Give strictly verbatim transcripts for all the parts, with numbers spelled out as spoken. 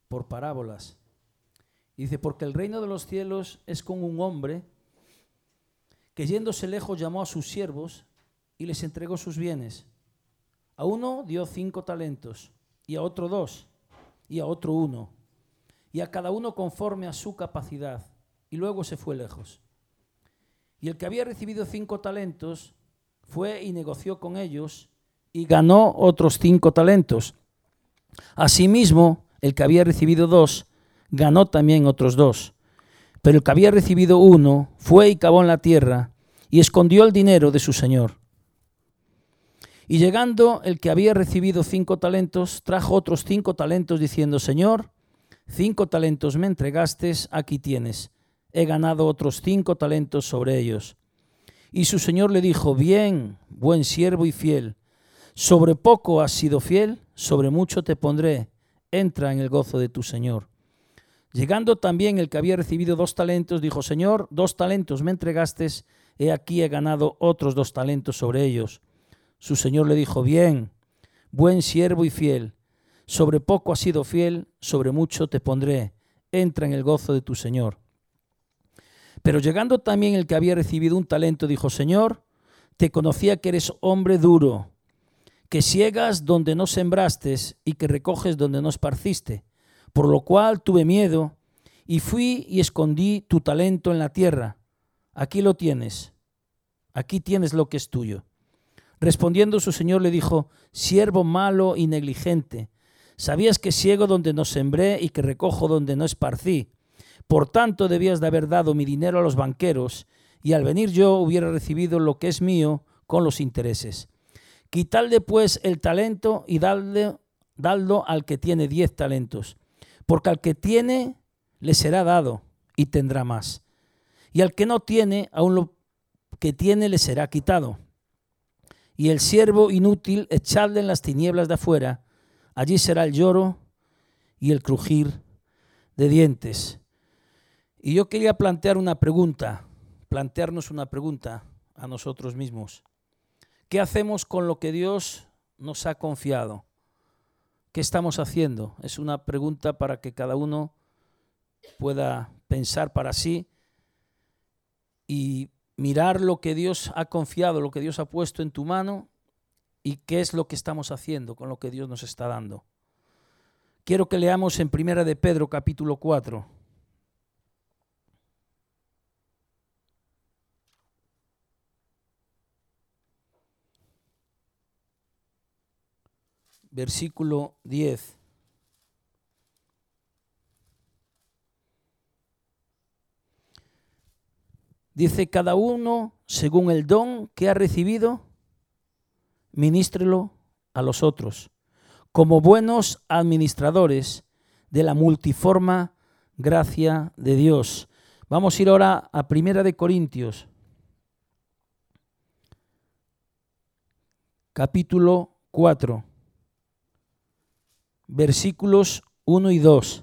por parábolas. Dice, porque el reino de los cielos es como un hombre que yéndose lejos llamó a sus siervos y les entregó sus bienes. A uno dio cinco talentos, y a otro dos, y a otro uno, y a cada uno conforme a su capacidad, y luego se fue lejos. Y el que había recibido cinco talentos fue y negoció con ellos y ganó otros cinco talentos. Asimismo, el que había recibido dos ganó también otros dos. Pero el que había recibido uno fue y cavó en la tierra y escondió el dinero de su señor. Y llegando el que había recibido cinco talentos, trajo otros cinco talentos diciendo, Señor, cinco talentos me entregaste, aquí tienes. He ganado otros cinco talentos sobre ellos. Y su señor le dijo, bien, buen siervo y fiel, sobre poco has sido fiel, sobre mucho te pondré, entra en el gozo de tu señor. Llegando también el que había recibido dos talentos, dijo, Señor, dos talentos me entregaste, he aquí he ganado otros dos talentos sobre ellos. Su señor le dijo, bien, buen siervo y fiel, sobre poco has sido fiel, sobre mucho te pondré, entra en el gozo de tu señor. Pero llegando también el que había recibido un talento, dijo, Señor, te conocía que eres hombre duro, que siegas donde no sembraste y que recoges donde no esparciste, por lo cual tuve miedo y fui y escondí tu talento en la tierra. Aquí lo tienes, aquí tienes lo que es tuyo. Respondiendo su señor le dijo, siervo malo y negligente, sabías que siego donde no sembré y que recojo donde no esparcí. Por tanto debías de haber dado mi dinero a los banqueros y al venir yo hubiera recibido lo que es mío con los intereses. Quitadle pues el talento y dadle, dadlo al que tiene diez talentos, porque al que tiene le será dado y tendrá más. Y al que no tiene, aún lo que tiene le será quitado. Y el siervo inútil echadle en las tinieblas de afuera, allí será el lloro y el crujir de dientes. Y yo quería plantear una pregunta, plantearnos una pregunta a nosotros mismos. ¿Qué hacemos con lo que Dios nos ha confiado? ¿Qué estamos haciendo? Es una pregunta para que cada uno pueda pensar para sí y mirar lo que Dios ha confiado, lo que Dios ha puesto en tu mano y qué es lo que estamos haciendo con lo que Dios nos está dando. Quiero que leamos en Primera de Pedro, capítulo cuatro. Versículo diez. Dice, cada uno, según el don que ha recibido, ministrelo a los otros, como buenos administradores de la multiforme gracia de Dios. Vamos a ir ahora a Primera de Corintios, capítulo cuatro, versículos uno y dos.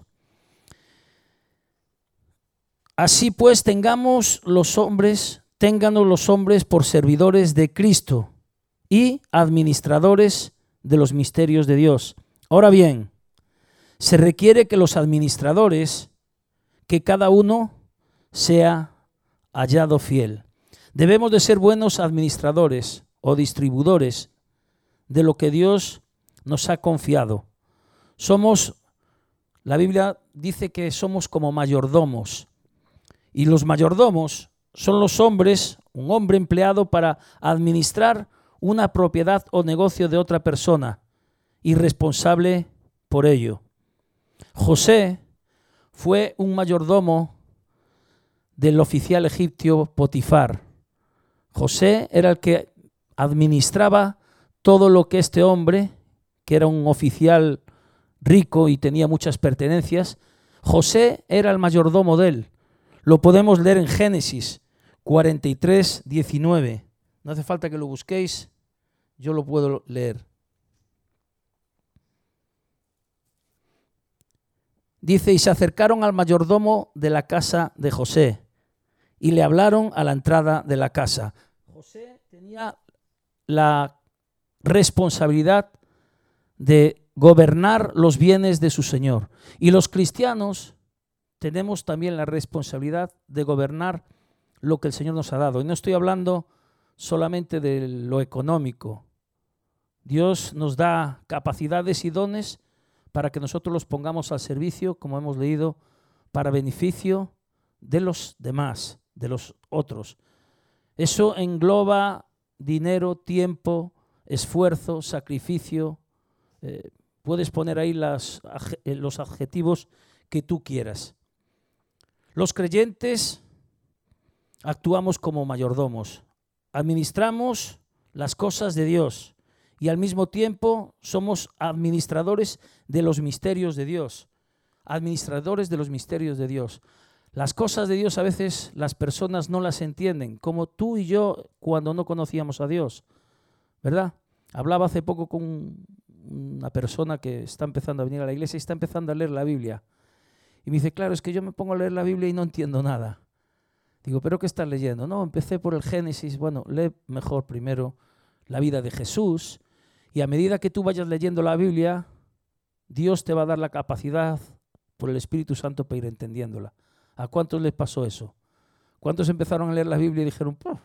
Así pues, tengamos los hombres, ténganos los hombres por servidores de Cristo y administradores de los misterios de Dios. Ahora bien, se requiere que los administradores, que cada uno sea hallado fiel. Debemos de ser buenos administradores o distribuidores de lo que Dios nos ha confiado. Somos, la Biblia dice que somos como mayordomos. Y los mayordomos son los hombres, un hombre empleado para administrar una propiedad o negocio de otra persona y responsable por ello. José fue un mayordomo del oficial egipcio Potifar. José era el que administraba todo lo que este hombre, que era un oficial rico y tenía muchas pertenencias, José era el mayordomo de él. Lo podemos leer en Génesis cuarenta y tres, diecinueve. No hace falta que lo busquéis, yo lo puedo leer. Dice, y se acercaron al mayordomo de la casa de José y le hablaron a la entrada de la casa. José tenía la responsabilidad de gobernar los bienes de su Señor. Y los cristianos tenemos también la responsabilidad de gobernar lo que el Señor nos ha dado. Y no estoy hablando solamente de lo económico. Dios nos da capacidades y dones para que nosotros los pongamos al servicio, como hemos leído, para beneficio de los demás, de los otros. Eso engloba dinero, tiempo, esfuerzo, sacrificio. Eh, puedes poner ahí las, los adjetivos que tú quieras. Los creyentes actuamos como mayordomos, administramos las cosas de Dios y al mismo tiempo somos administradores de los misterios de Dios, administradores de los misterios de Dios. Las cosas de Dios a veces las personas no las entienden, como tú y yo cuando no conocíamos a Dios, ¿verdad? Hablaba hace poco con una persona que está empezando a venir a la iglesia y está empezando a leer la Biblia. Y me dice, claro, es que yo me pongo a leer la Biblia y no entiendo nada. Digo, ¿pero qué estás leyendo? No, empecé por el Génesis. Bueno, lee mejor primero la vida de Jesús y a medida que tú vayas leyendo la Biblia, Dios te va a dar la capacidad por el Espíritu Santo para ir entendiéndola. ¿A cuántos les pasó eso? ¿Cuántos empezaron a leer la Biblia y dijeron, ¡puf!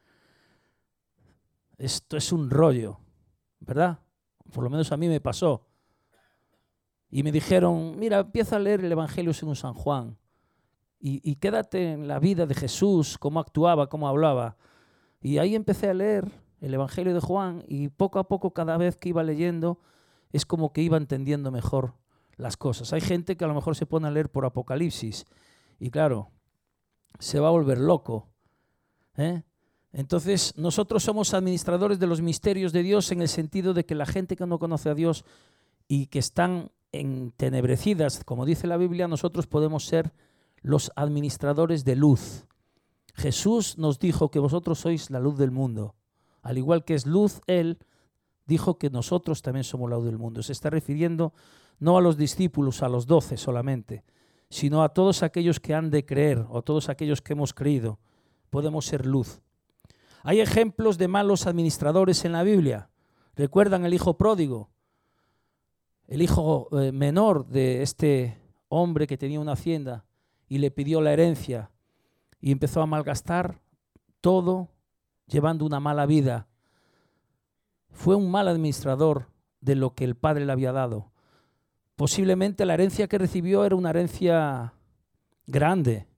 Esto es un rollo, ¿verdad? Por lo menos a mí me pasó. Y me dijeron, mira, empieza a leer el Evangelio según San Juan y, y quédate en la vida de Jesús, cómo actuaba, cómo hablaba. Y ahí empecé a leer el Evangelio de Juan y poco a poco, cada vez que iba leyendo, es como que iba entendiendo mejor las cosas. Hay gente que a lo mejor se pone a leer por Apocalipsis y claro, se va a volver loco, ¿eh? Entonces, nosotros somos administradores de los misterios de Dios en el sentido de que la gente que no conoce a Dios y que están entenebrecidas, como dice la Biblia, nosotros podemos ser los administradores de luz. Jesús nos dijo que vosotros sois la luz del mundo. Al igual que es luz, Él dijo que nosotros también somos la luz del mundo. Se está refiriendo no a los discípulos, a los doce solamente, sino a todos aquellos que han de creer o todos aquellos que hemos creído. Podemos ser luz. Hay ejemplos de malos administradores en la Biblia. ¿Recuerdan el hijo pródigo? El hijo eh, menor de este hombre que tenía una hacienda y le pidió la herencia y empezó a malgastar todo llevando una mala vida. Fue un mal administrador de lo que el padre le había dado. Posiblemente la herencia que recibió era una herencia grande,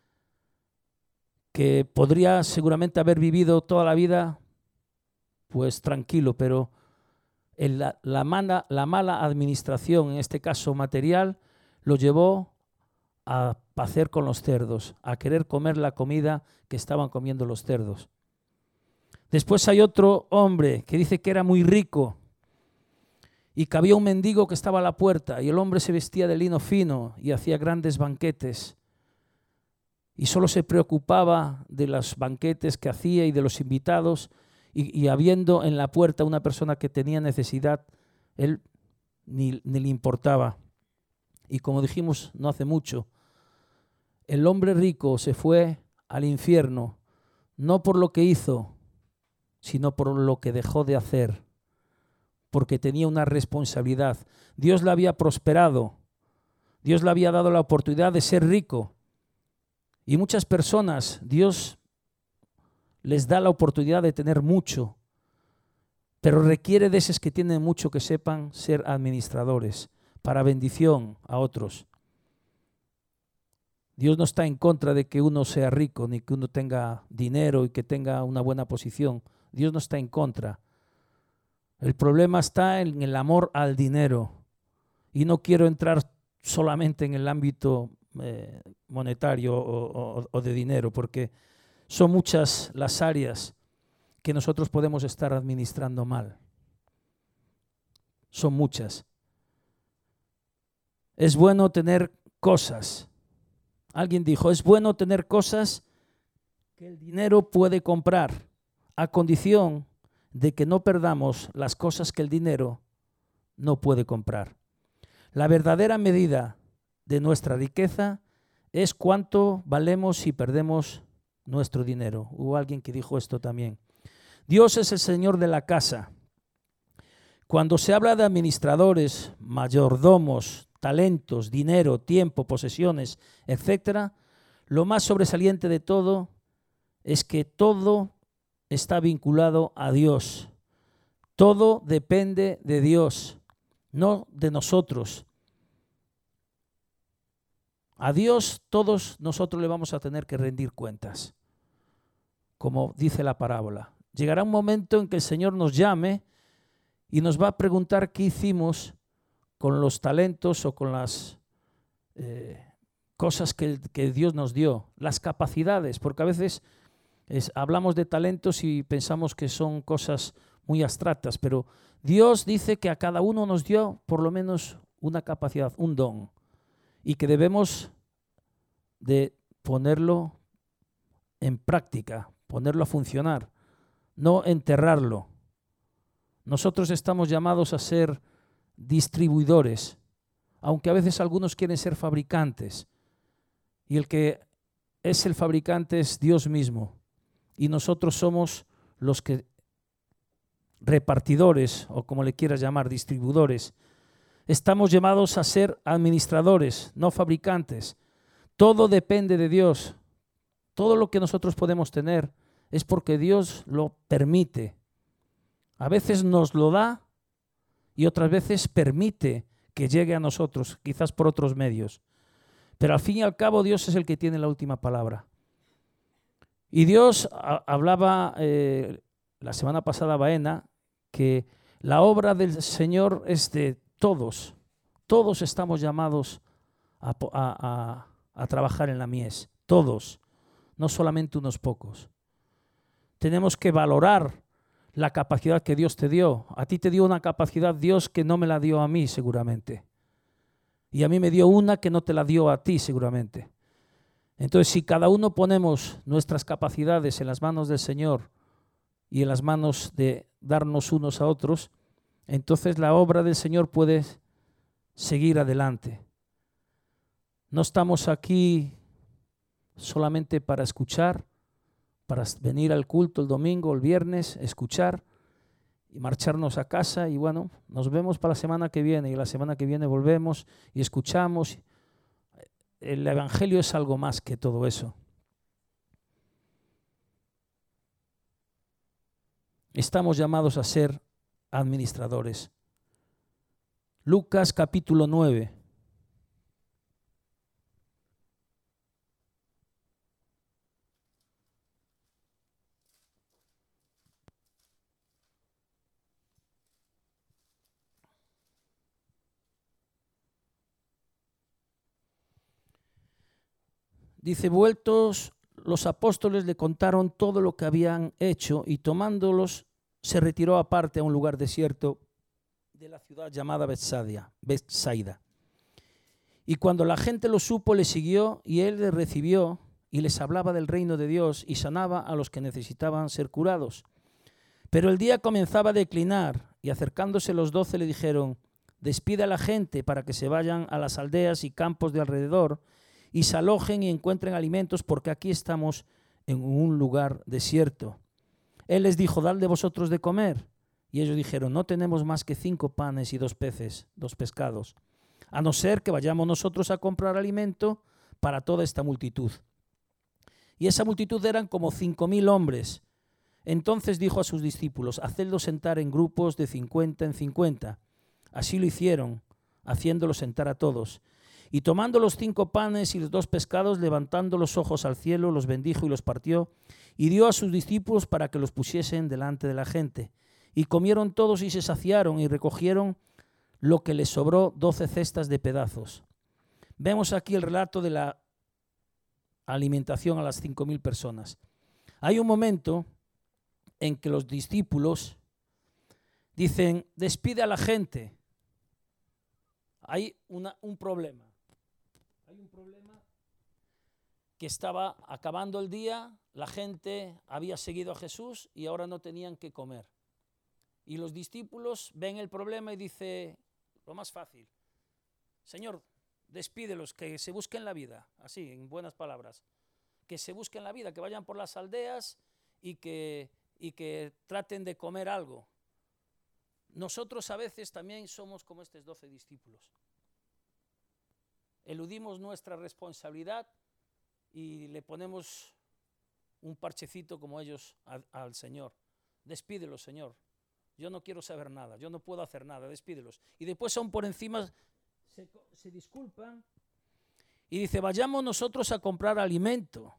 que podría seguramente haber vivido toda la vida pues tranquilo, pero el, la, la, mala, la mala administración, en este caso material, lo llevó a hacer con los cerdos, a querer comer la comida que estaban comiendo los cerdos. Después hay otro hombre que dice que era muy rico y que había un mendigo que estaba a la puerta y el hombre se vestía de lino fino y hacía grandes banquetes y solo se preocupaba de los banquetes que hacía y de los invitados y, y habiendo en la puerta una persona que tenía necesidad, él ni, ni le importaba. Y como dijimos no hace mucho, el hombre rico se fue al infierno no por lo que hizo, sino por lo que dejó de hacer, porque tenía una responsabilidad. Dios le había prosperado, Dios le había dado la oportunidad de ser rico. Y muchas personas, Dios les da la oportunidad de tener mucho, pero requiere de esos que tienen mucho que sepan ser administradores para bendición a otros. Dios no está en contra de que uno sea rico, ni que uno tenga dinero y que tenga una buena posición. Dios no está en contra. El problema está en el amor al dinero. Y no quiero entrar solamente en el ámbito eh, monetario o, o, o de dinero, porque son muchas las áreas que nosotros podemos estar administrando mal. Son muchas. Es bueno tener cosas. Alguien dijo, es bueno tener cosas que el dinero puede comprar, a condición de que no perdamos las cosas que el dinero no puede comprar. La verdadera medida de nuestra riqueza es cuánto valemos si perdemos nuestro dinero. Hubo alguien que dijo esto también. Dios es el Señor de la casa. Cuando se habla de administradores, mayordomos, talentos, dinero, tiempo, posesiones, etcétera, lo más sobresaliente de todo es que todo está vinculado a Dios. Todo depende de Dios, no de nosotros. A Dios todos nosotros le vamos a tener que rendir cuentas, como dice la parábola. Llegará un momento en que el Señor nos llame y nos va a preguntar qué hicimos con los talentos o con las eh, cosas que, que Dios nos dio, las capacidades, porque a veces es, hablamos de talentos y pensamos que son cosas muy abstractas, pero Dios dice que a cada uno nos dio por lo menos una capacidad, un don, y que debemos de ponerlo en práctica, ponerlo a funcionar, no enterrarlo. Nosotros estamos llamados a ser distribuidores, aunque a veces algunos quieren ser fabricantes, y el que es el fabricante es Dios mismo, y nosotros somos los que repartidores, o como le quieras llamar, distribuidores. Estamos llamados a ser administradores, no fabricantes. Todo depende de Dios. Todo lo que nosotros podemos tener es porque Dios lo permite. A veces nos lo da y otras veces permite que llegue a nosotros, quizás por otros medios. Pero al fin y al cabo Dios es el que tiene la última palabra. Y Dios a, hablaba eh, la semana pasada, Baena, que la obra del Señor es de todos. Todos estamos llamados a, a, a, a trabajar en la mies. Todos, no solamente unos pocos. Tenemos que valorar la capacidad que Dios te dio. A ti te dio una capacidad Dios que no me la dio a mí seguramente. Y a mí me dio una que no te la dio a ti seguramente. Entonces, si cada uno ponemos nuestras capacidades en las manos del Señor y en las manos de darnos unos a otros, entonces la obra del Señor puede seguir adelante. No estamos aquí solamente para escuchar, para venir al culto el domingo, el viernes, escuchar y marcharnos a casa y bueno, nos vemos para la semana que viene y la semana que viene volvemos y escuchamos. El Evangelio es algo más que todo eso. Estamos llamados a ser administradores. Lucas capítulo nueve. Dice, vueltos los apóstoles le contaron todo lo que habían hecho y tomándolos se retiró aparte a un lugar desierto de la ciudad llamada Betsaida. Y cuando la gente lo supo, le siguió y él les recibió y les hablaba del reino de Dios y sanaba a los que necesitaban ser curados. Pero el día comenzaba a declinar y acercándose los doce le dijeron, despide a la gente para que se vayan a las aldeas y campos de alrededor y se alojen y encuentren alimentos porque aquí estamos en un lugar desierto. Él les dijo, dadle vosotros de comer. Y ellos dijeron, no tenemos más que cinco panes y dos peces, dos pescados, a no ser que vayamos nosotros a comprar alimento para toda esta multitud. Y esa multitud eran como cinco mil hombres. Entonces dijo a sus discípulos, hacedlos sentar en grupos de cincuenta en cincuenta. Así lo hicieron, haciéndolos sentar a todos. Y tomando los cinco panes y los dos pescados, levantando los ojos al cielo, los bendijo y los partió, y dio a sus discípulos para que los pusiesen delante de la gente. Y comieron todos y se saciaron, y recogieron lo que les sobró, doce cestas de pedazos. Vemos aquí el relato de la alimentación a las cinco mil personas. Hay un momento en que los discípulos dicen, despide a la gente. Hay una, un problema. Hay un problema que estaba acabando el día, la gente había seguido a Jesús y ahora no tenían que comer. Y los discípulos ven el problema y dicen, lo más fácil, Señor, despídelos, que se busquen la vida, así, en buenas palabras, que se busquen la vida, que vayan por las aldeas y que, y que traten de comer algo. nosotros a veces también somos como estos doce discípulos. Eludimos nuestra responsabilidad y le ponemos un parchecito como ellos al, al Señor. Despídelos, Señor. Yo no quiero saber nada, yo no puedo hacer nada, despídelos. Y después aún por encima se, se disculpan y dice, vayamos nosotros a comprar alimento.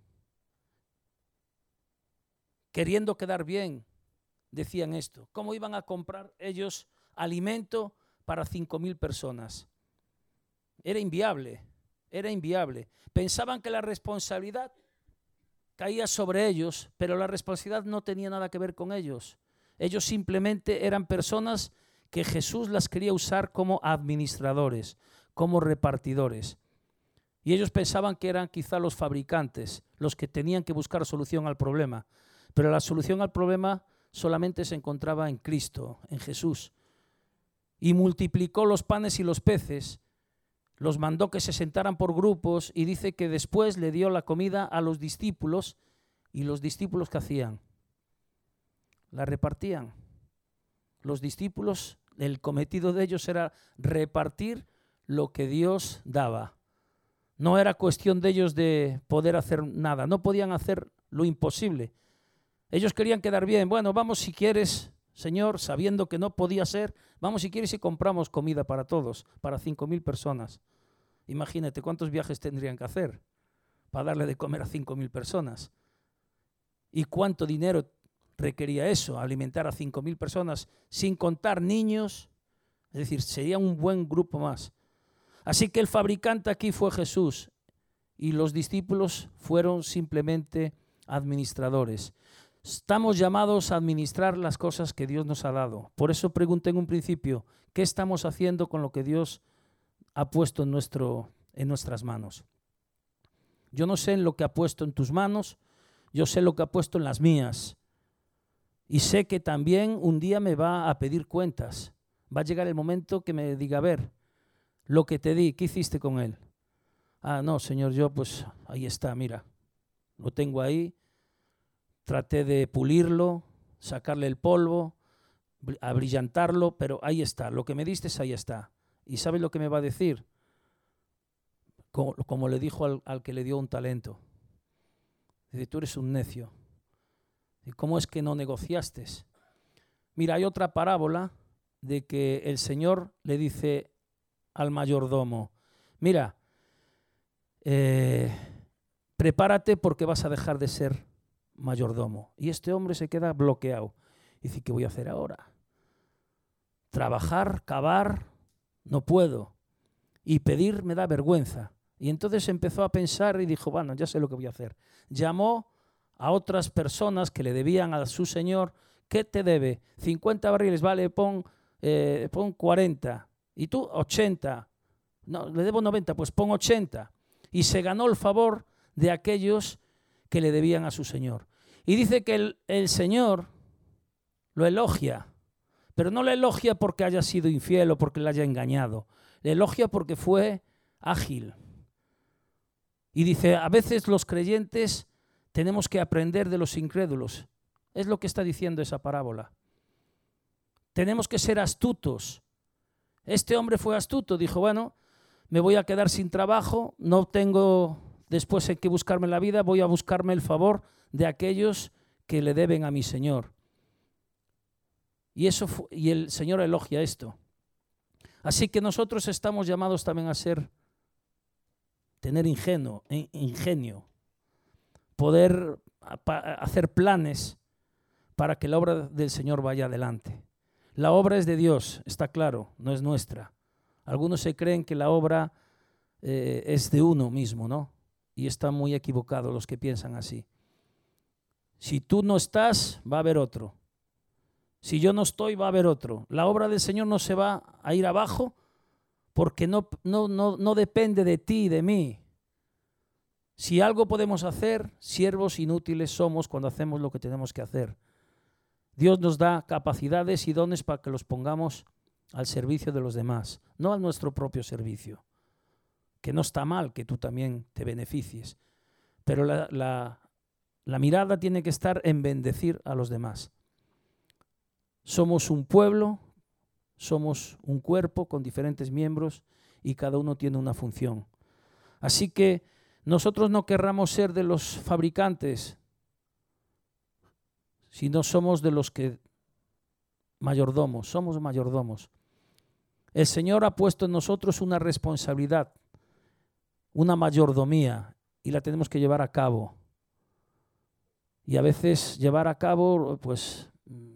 Queriendo quedar bien, decían esto. ¿Cómo iban a comprar ellos alimento para cinco mil personas? Era inviable, era inviable. Pensaban que la responsabilidad caía sobre ellos, pero la responsabilidad no tenía nada que ver con ellos. Ellos simplemente eran personas que Jesús las quería usar como administradores, como repartidores. Y ellos pensaban que eran quizá los fabricantes, los que tenían que buscar solución al problema. Pero la solución al problema solamente se encontraba en Cristo, en Jesús. Y multiplicó los panes y los peces, los mandó que se sentaran por grupos y dice que después le dio la comida a los discípulos. ¿Y los discípulos qué hacían? La repartían. Los discípulos, el cometido de ellos era repartir lo que Dios daba. No era cuestión de ellos de poder hacer nada, no podían hacer lo imposible. Ellos querían quedar bien. Bueno, vamos si quieres, Señor, sabiendo que no podía ser, vamos si quieres y compramos comida para todos, para cinco mil personas. Imagínate cuántos viajes tendrían que hacer para darle de comer a cinco mil personas. ¿Y cuánto dinero requería eso? Alimentar a cinco mil personas sin contar niños. Es decir, sería un buen grupo más. Así que el fabricante aquí fue Jesús y los discípulos fueron simplemente administradores. Estamos llamados a administrar las cosas que Dios nos ha dado. Por eso pregunté en un principio, ¿qué estamos haciendo con lo que Dios ha puesto en, nuestro, en nuestras manos? Yo no sé en lo que ha puesto en tus manos, yo sé lo que ha puesto en las mías. Y sé que también un día me va a pedir cuentas. Va a llegar el momento que me diga, a ver, lo que te di, ¿qué hiciste con él? Ah, no, Señor, yo pues ahí está, mira, lo tengo ahí. Traté de pulirlo, sacarle el polvo, abrillantarlo, pero ahí está, lo que me diste, ahí está. ¿Y sabes lo que me va a decir? Como, como le dijo al, al que le dio un talento. Dice, tú eres un necio. ¿Y cómo es que no negociaste? Mira, hay otra parábola de que el Señor le dice al mayordomo, mira, eh, prepárate porque vas a dejar de ser mayordomo. Y este hombre se queda bloqueado. Dice, ¿qué voy a hacer ahora? Trabajar, cavar, no puedo. Y pedir me da vergüenza. Y entonces empezó a pensar y dijo, bueno, ya sé lo que voy a hacer. Llamó a otras personas que le debían a su señor. ¿Qué te debe? cincuenta barriles, vale, pon, eh, pon cuarenta. ¿Y tú? ochenta. No, le debo noventa, pues pon ochenta. Y se ganó el favor de aquellos que le debían a su señor. Y dice que el, el Señor lo elogia, pero no le elogia porque haya sido infiel o porque le haya engañado. Le elogia porque fue ágil. Y dice, a veces los creyentes tenemos que aprender de los incrédulos. Es lo que está diciendo esa parábola. Tenemos que ser astutos. Este hombre fue astuto, dijo, bueno, me voy a quedar sin trabajo, no tengo después en que buscarme la vida, voy a buscarme el favor de aquellos que le deben a mi Señor. Y, eso fue, y el Señor elogia esto. Así que nosotros estamos llamados también a ser, tener ingenuo, ingenio, poder hacer planes para que la obra del Señor vaya adelante. La obra es de Dios, está claro, no es nuestra. Algunos se creen que la obra eh, es de uno mismo, ¿no? Y están muy equivocados los que piensan así. Si tú no estás, va a haber otro. Si yo no estoy, va a haber otro. La obra del Señor no se va a ir abajo porque no, no, no, no depende de ti y de mí. Si algo podemos hacer, siervos inútiles somos cuando hacemos lo que tenemos que hacer. Dios nos da capacidades y dones para que los pongamos al servicio de los demás, no a nuestro propio servicio. Que no está mal que tú también te beneficies, pero la, la, la mirada tiene que estar en bendecir a los demás. Somos un pueblo somos un cuerpo con diferentes miembros y cada uno tiene una función. Así que nosotros no querramos ser de los fabricantes, sino somos de los que mayordomos, somos mayordomos. El Señor ha puesto en nosotros una responsabilidad, una mayordomía, y la tenemos que llevar a cabo. Y a veces llevar a cabo, pues,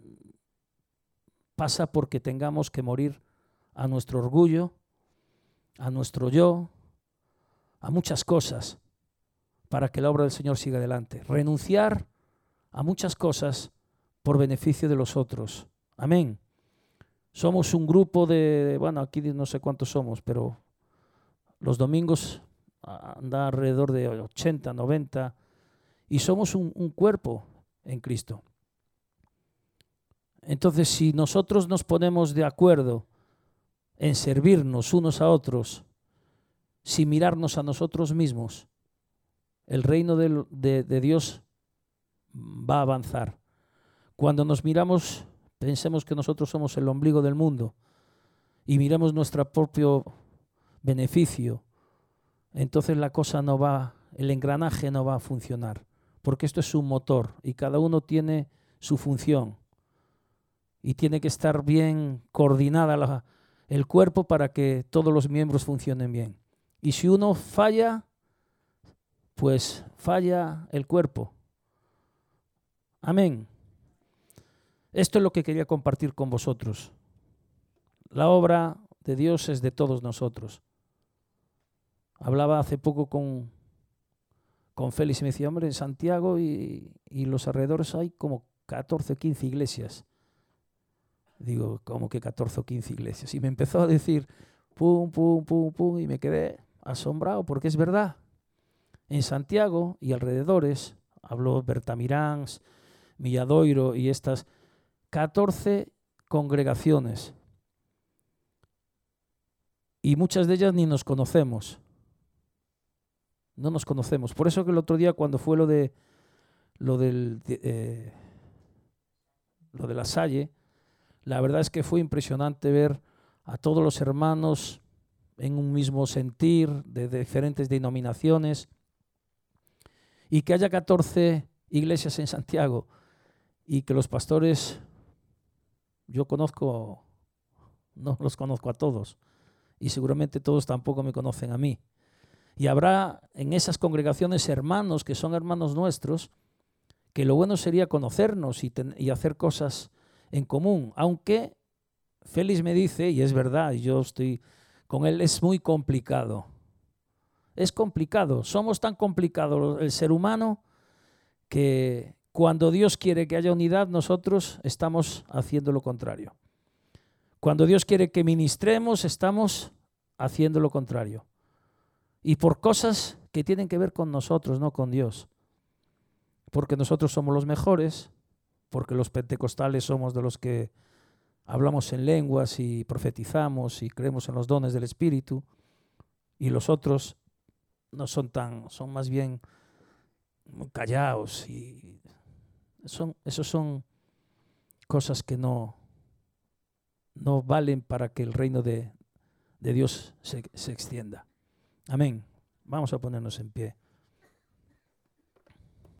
pasa porque tengamos que morir a nuestro orgullo, a nuestro yo, a muchas cosas, para que la obra del Señor siga adelante. Renunciar a muchas cosas por beneficio de los otros. Amén. Somos un grupo de, bueno, aquí no sé cuántos somos, pero los domingos anda alrededor de ochenta, noventa, y somos un, un cuerpo en Cristo. Entonces, si nosotros nos ponemos de acuerdo en servirnos unos a otros, sin mirarnos a nosotros mismos, el reino de, de, de Dios va a avanzar. Cuando nos miramos, pensemos que nosotros somos el ombligo del mundo y miremos nuestro propio beneficio, entonces la cosa no va, el engranaje no va a funcionar, porque esto es un motor y cada uno tiene su función y tiene que estar bien coordinada la, el cuerpo para que todos los miembros funcionen bien. Y si uno falla, pues falla el cuerpo. Amén. Esto es lo que quería compartir con vosotros. La obra de Dios es de todos nosotros. Hablaba hace poco con, con Félix y me decía, hombre, en Santiago y, y los alrededores hay como catorce o quince iglesias. Digo, ¿cómo que catorce o quince iglesias? Y me empezó a decir, pum, pum, pum, pum, y me quedé asombrado porque es verdad. En Santiago y alrededores, habló Bertamiráns, Milladoiro y estas catorce congregaciones. Y muchas de ellas ni nos conocemos. No nos conocemos. Por eso que el otro día cuando fue lo de lo del eh, lo de la Salle, la verdad es que fue impresionante ver a todos los hermanos en un mismo sentir, de diferentes denominaciones, y que haya catorce iglesias en Santiago y que los pastores, yo conozco, no los conozco a todos y seguramente todos tampoco me conocen a mí. Y habrá en esas congregaciones hermanos que son hermanos nuestros, que lo bueno sería conocernos y, ten, y hacer cosas en común, aunque Félix me dice, y es verdad, y yo estoy con él, es muy complicado. Es complicado, somos tan complicados el ser humano que cuando Dios quiere que haya unidad, nosotros estamos haciendo lo contrario. Cuando Dios quiere que ministremos, estamos haciendo lo contrario. Y por cosas que tienen que ver con nosotros, no con Dios. Porque nosotros somos los mejores, porque los pentecostales somos de los que hablamos en lenguas y profetizamos y creemos en los dones del Espíritu, y los otros no son tan, son más bien callados, y son, esos son cosas que no, no valen para que el reino de, de Dios se, se extienda. Amén. Vamos a ponernos en pie.